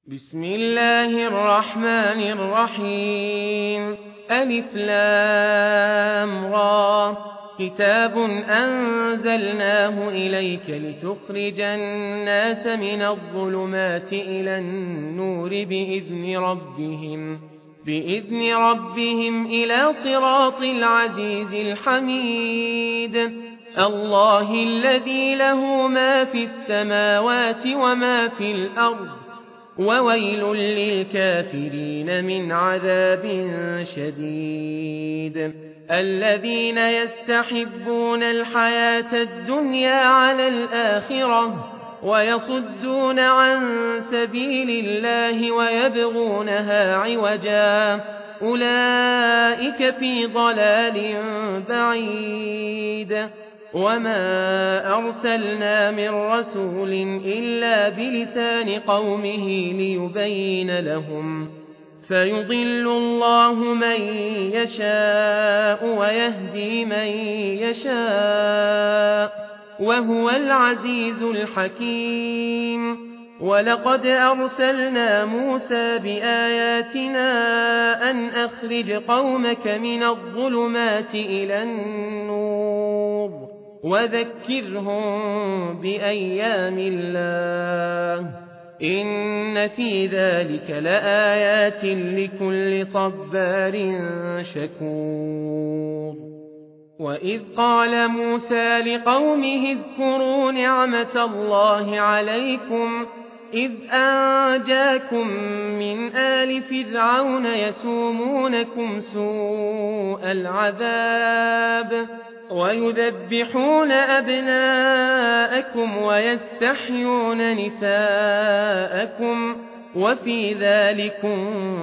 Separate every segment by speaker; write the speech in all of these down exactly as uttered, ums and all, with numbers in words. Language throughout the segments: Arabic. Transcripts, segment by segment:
Speaker 1: بسم الله الرحمن الرحيم ألف لام را كتاب أنزلناه إليك لتخرج الناس من الظلمات إلى النور بإذن ربهم بإذن ربهم إلى صراط العزيز الحميد الله الذي له ما في السماوات وما في الأرض وويل للكافرين من عذاب شديد الذين يستحبون الحياة الدنيا على الآخرة ويصدون عن سبيل الله ويبغونها عوجا أولئك في ضلال بعيد وما أرسلنا من رسول إلا بلسان قومه ليبين لهم فيضل الله من يشاء ويهدي من يشاء وهو العزيز الحكيم ولقد أرسلنا موسى بآياتنا أن أخرج قومك من الظلمات إلى النور وذكرهم بأيام الله إن في ذلك لآيات لكل صبار شكور وإذ قال موسى لقومه اذكروا نعمة الله عليكم إذ أنجاكم من آل فرعون يسومونكم سوء العذاب ويذبحون أبناءكم ويستحيون نساءكم وفي ذلكم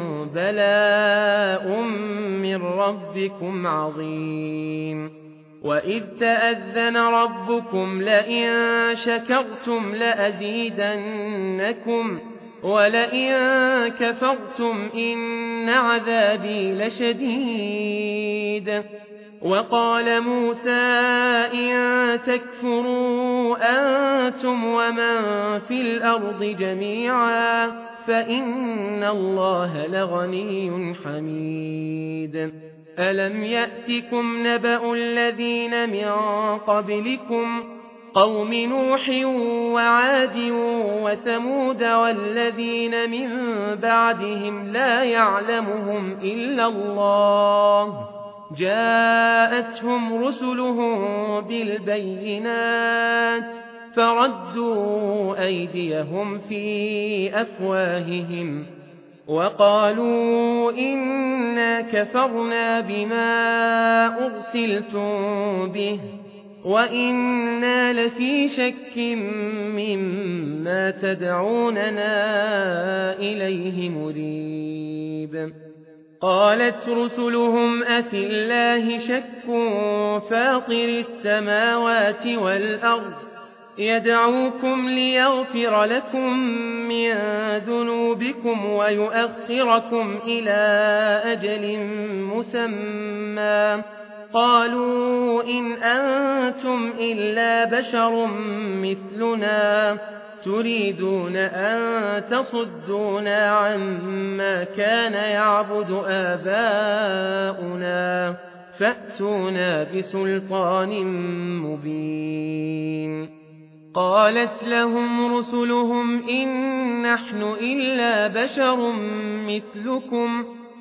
Speaker 1: بلاء من ربكم عظيم وإذ تأذن ربكم لئن شكرتم لأزيدنكم ولئن كفرتم إن عذابي لشديد وقال موسى إن تكفروا أنتم ومن في الأرض جميعا فإن الله لغني حميد ألم يأتكم نبأ الذين من قبلكم قوم نوح وعاد وثمود والذين من بعدهم لا يعلمهم إلا الله جاءتهم رسلهم بالبينات فردوا أيديهم في أفواههم وقالوا إنا كفرنا بما أرسلتم به وإنا لفي شك مما تدعوننا إليه مريب قالت رسلهم أفي الله شك فاطر السماوات والأرض يدعوكم ليغفر لكم من ذنوبكم ويؤخركم إلى أجل مسمى قالوا إن أنتم إلا بشر مثلنا تريدون أن تصدونا عما كان يعبد آباؤنا فأتونا بسلطان مبين قالت لهم رسلهم إن نحن إلا بشر مثلكم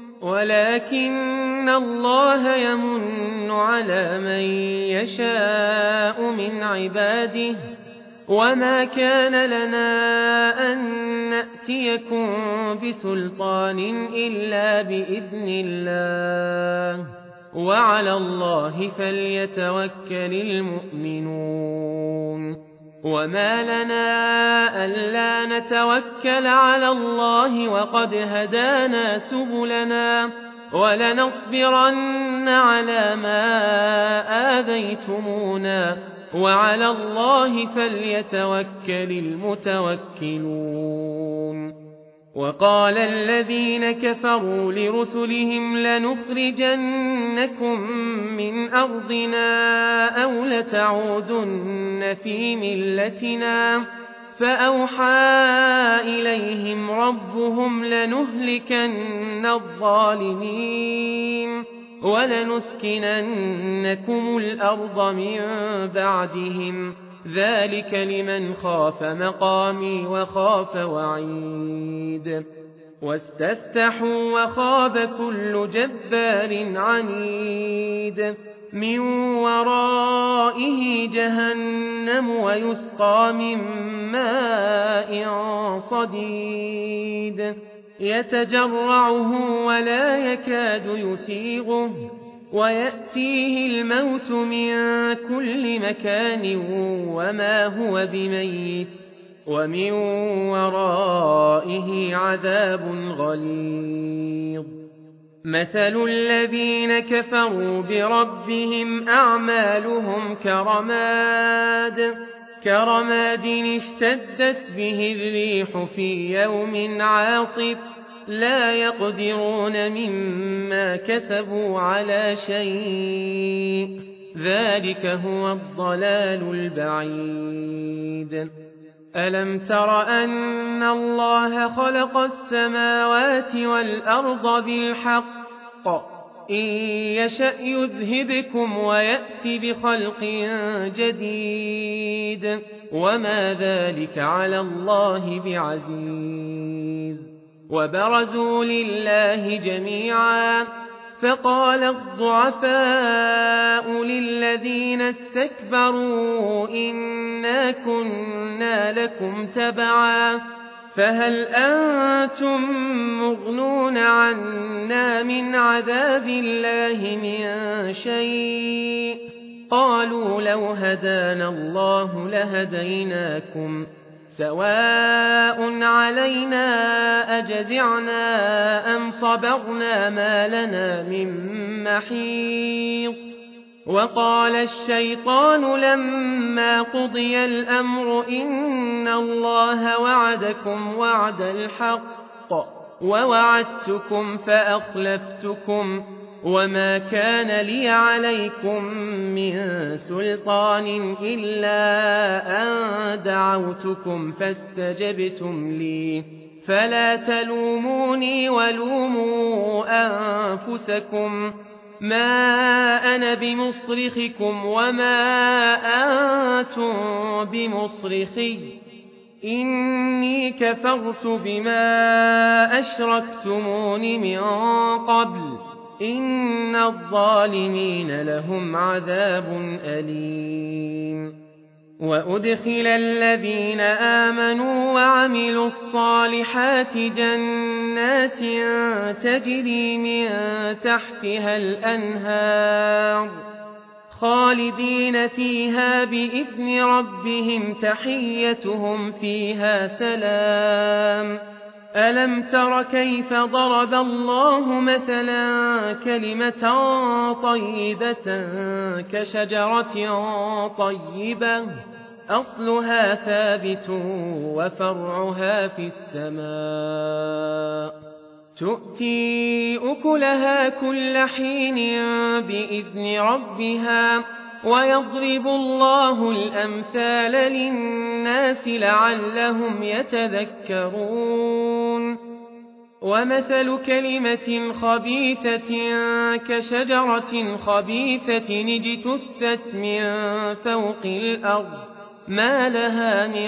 Speaker 1: ولكن الله يمن على من يشاء من عباده وما كان لنا أن نأتيكم بسلطان إلا بإذن الله وعلى الله فليتوكل المؤمنون وما لنا ألا نتوكل على الله وقد هدانا سبلنا ولنصبرن على ما آذيتمونا وعلى الله فليتوكل المتوكلون وقال الذين كفروا لرسلهم لنخرجنكم من أرضنا أو لتعودن في ملتنا فأوحى إليهم ربهم لنهلكن الظالمين ولنسكننكم الأرض من بعدهم ذلك لمن خاف مقامي وخاف وعيد واستفتحوا وخاب كل جبار عنيد من ورائه جهنم ويسقى من ماء صديد يتجرعه ولا يكاد يسيغه ويأتيه الموت من كل مكان وما هو بميت ومن ورائه عذاب غليظ مثل الذين كفروا بربهم أعمالهم كرماد كرماد اشتدت به الريح في يوم عاصف لا يقدرون مما كسبوا على شيء ذلك هو الضلال البعيد ألم تر أن الله خلق السماوات والأرض بالحق إن يشأ يذهبكم ويأت بخلق جديد وما ذلك على الله بعزيز وبرزوا لله جميعا فقال الضعفاء للذين استكبروا إنا كنا لكم تبعا فهل أنتم مغنون عنا من عذاب الله من شيء قالوا لو هدانا الله لهديناكم سواء علينا أجزعنا أم صبرنا ما لنا من محيص وقال الشيطان لما قضي الأمر إن الله وعدكم وعد الحق ووعدتكم فأخلفتكم وما كان لي عليكم من سلطان إلا أن دعوتكم فاستجبتم لي فلا تلوموني ولوموا أنفسكم ما أنا بمصرخكم وما أنتم بمصرخي إني كفرت بما أشركتمون من قبل إن الظالمين لهم عذاب أليم وأدخل الذين آمنوا وعملوا الصالحات جنات تجري من تحتها الأنهار خالدين فيها بإذن ربهم تحيتهم فيها سلام ألم تر كيف ضرب الله مثلا كلمة طيبة كشجرة طيبة أصلها ثابت وفرعها في السماء تؤتي أكلها كل حين بإذن ربها ويضرب الله الأمثال للناس لعلهم يتذكرون ومثل كلمة خبيثة كشجرة خبيثة اجتثت من فوق الأرض ما لها من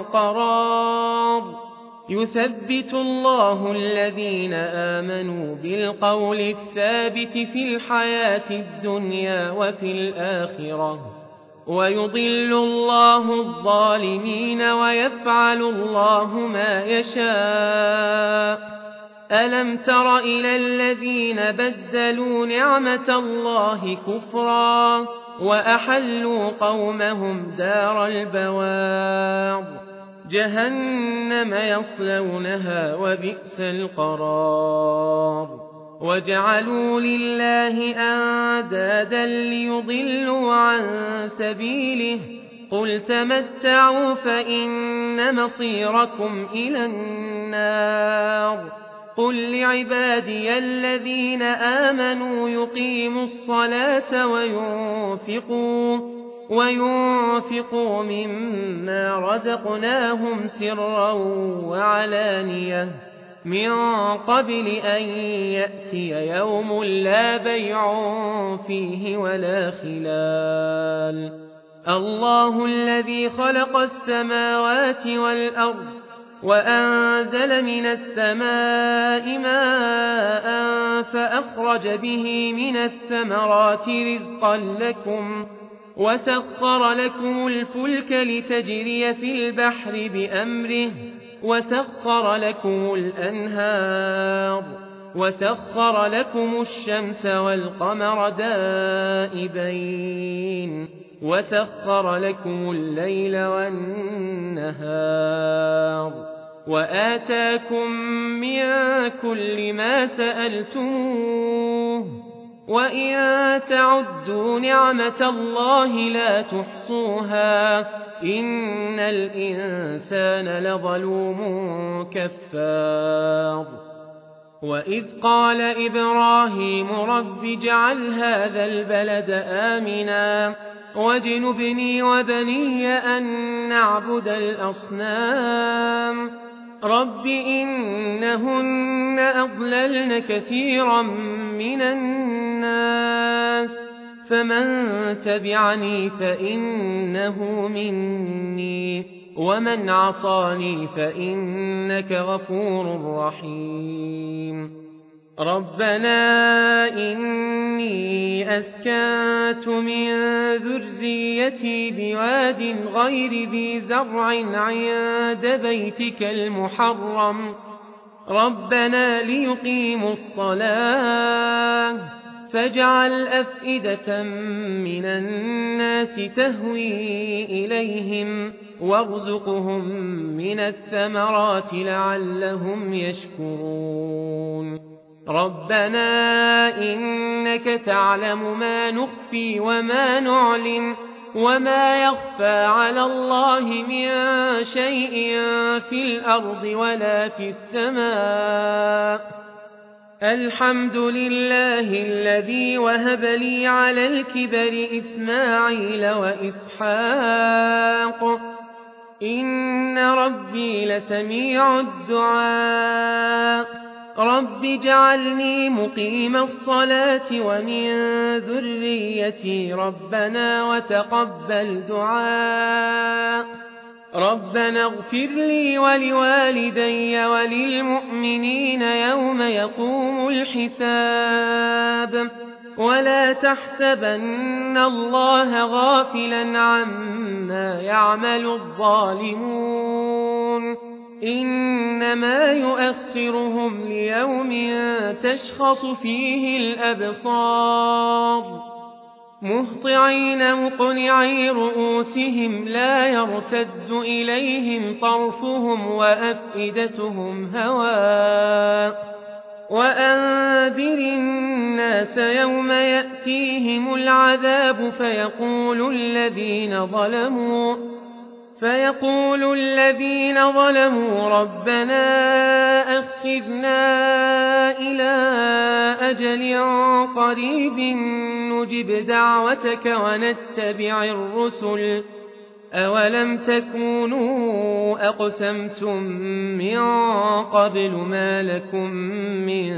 Speaker 1: قرار يثبت الله الذين آمنوا بالقول الثابت في الحياة الدنيا وفي الآخرة ويضل الله الظالمين ويفعل الله ما يشاء ألم تر إلى الذين بدلوا نعمة الله كفرا وأحلوا قومهم دار البوار جهنم يصلونها وبئس القرار وجعلوا لله أندادا ليضلوا عن سبيله قل تمتعوا فإن مصيركم إلى النار قل لعبادي الذين آمنوا يقيموا الصلاة وينفقوا وينفقوا مما رزقناهم سرا وعلانية من قبل أن يأتي يوم لا بيع فيه ولا خلال. الله الذي خلق السماوات والأرض وأنزل من السماء ماء فأخرج به من الثمرات رزقا لكم وسخر لكم الفلك لتجري في البحر بأمره وسخر لكم الأنهار وسخر لكم الشمس والقمر دائبين وسخر لكم الليل والنهار وآتاكم من كل ما سألتموه وإن تعدوا نعمة الله لا تحصوها إن الإنسان لظلوم كفار. وإذ قال إبراهيم رب اجعل هذا البلد آمنا واجنبني وبني أن نعبد الأصنام رب إنهن أضللن كثيرا من الناس فمن تبعني فإنه مني ومن عصاني فإنك غفور رحيم. ربنا إني أسكنت من ذريتي بواد غير ذي زرع عند بيتك المحرم ربنا ليقيموا الصلاة فاجعل أفئدة من الناس تهوي إليهم وارزقهم من الثمرات لعلهم يشكرون. ربنا إنك تعلم ما نخفي وما نعلن وما يخفى على الله من شيء في الأرض ولا في السماء. الحمد لله الذي وهب لي على الكبر إسماعيل وإسحاق إن ربي لسميع الدعاء. رب اجعلني مقيم الصلاة ومن ذريتي ربنا وتقبل دعاء. ربنا اغفر لي ولوالدي وللمؤمنين يوم يقوم الحساب ولا تحسبن الله غافلا عما يعمل الظالمون إنما يؤخرهم ليوم تشخص فيه الأبصار مهطعين مقنعي رؤوسهم لا يرتد إليهم طرفهم وأفئدتهم هواء. وأنذر الناس يوم يأتيهم العذاب فيقول الذين ظلموا فيقول الذين ظلموا ربنا أخذنا إلى أجل قريب نجب دعوتك ونتبع الرسل أولم تكونوا أقسمتم من قبل ما لكم من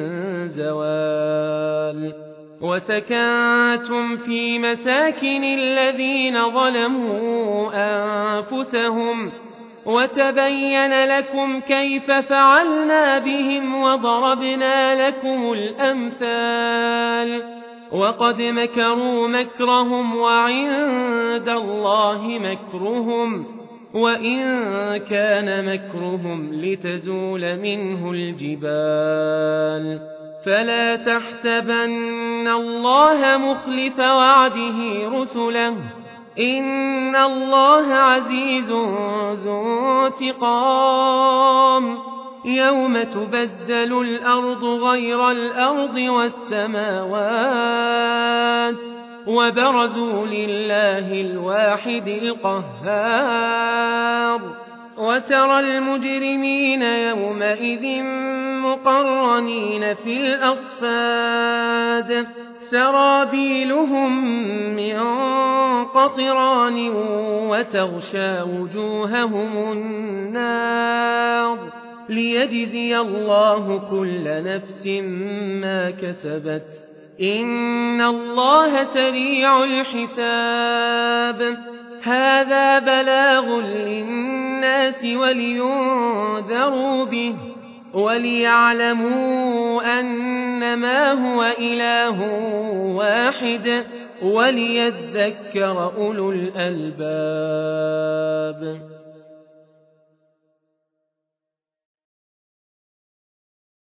Speaker 1: زوال وسكنتم في مساكن الذين ظلموا أنفسهم وتبين لكم كيف فعلنا بهم وضربنا لكم الأمثال وقد مكروا مكرهم وعند الله مكرهم وإن كان مكرهم لتزول منه الجبال فلا تحسبن الله مخلف وعده رسله إن الله عزيز ذو انتقام يوم تبدل الأرض غير الأرض والسماوات وبرزوا لله الواحد القهار وترى المجرمين يومئذ مقرنين في الأصفاد سرابيلهم من قطران وتغشى وجوههم النار ليجزي الله كل نفس ما كسبت إن الله سريع الحساب هذا بلاغ للناس ولينذروا به وليعلموا أنما هو إله واحد وليذكر أولو الألباب